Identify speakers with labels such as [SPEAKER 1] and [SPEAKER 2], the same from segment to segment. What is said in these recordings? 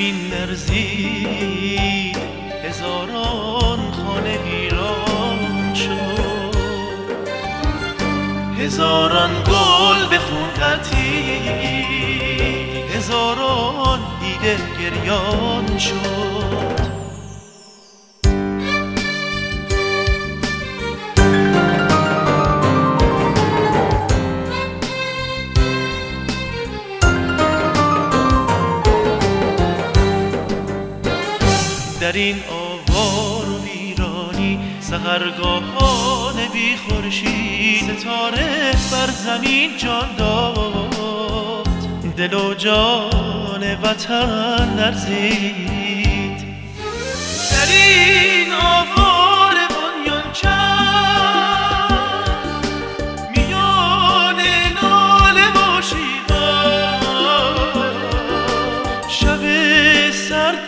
[SPEAKER 1] زمین لرزید، هزاران خانه ویران شد، هزاران گل به خون غلتید، هزاران دیده گریان شد. در این آوار و ویرانی سحرگاهان بی خورشید، ستاره بر زمین جان داد، دل و جان وطن لرزید. در این آوار بنیان چند، میان ناله و شیون، شب سرد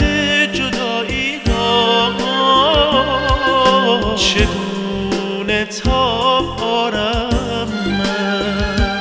[SPEAKER 1] چگونه تاب آرم من؟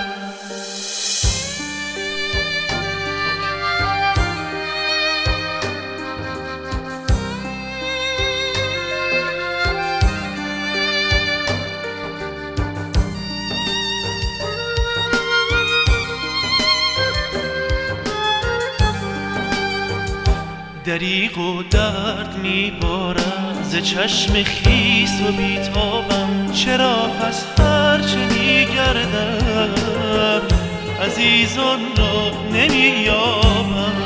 [SPEAKER 1] دریغ و درد میبارم ز چشم خیس و بیتابم، چرا پس هرچه میگردم عزیزان را نمییابم؟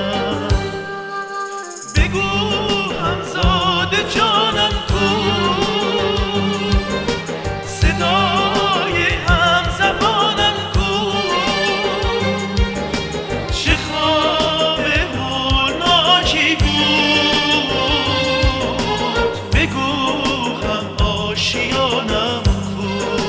[SPEAKER 1] بگو همزاد جانم کو، صدای همزبانم کو، چه خواب هولناکی بود، بگو هم آشیانم کو.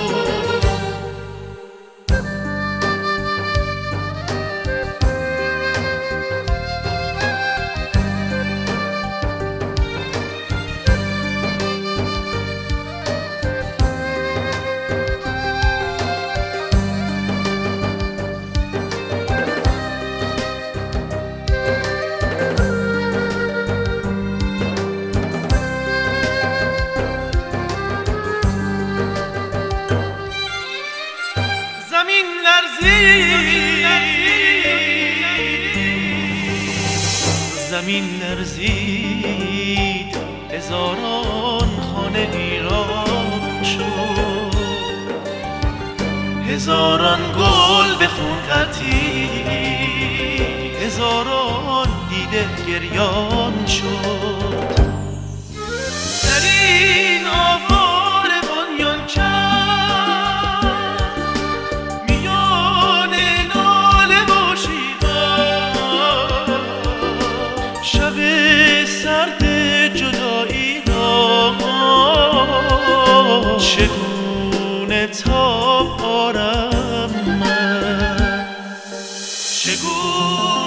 [SPEAKER 1] زمین لرزید، هزاران خانه ویران شد، هزاران گل به خون غلتید، هزاران دیده گریان شد. در این آوار بنیان چند، میان ناله و شیون، شب سرد جدایی را چگونه تاب آرم من؟ چگونه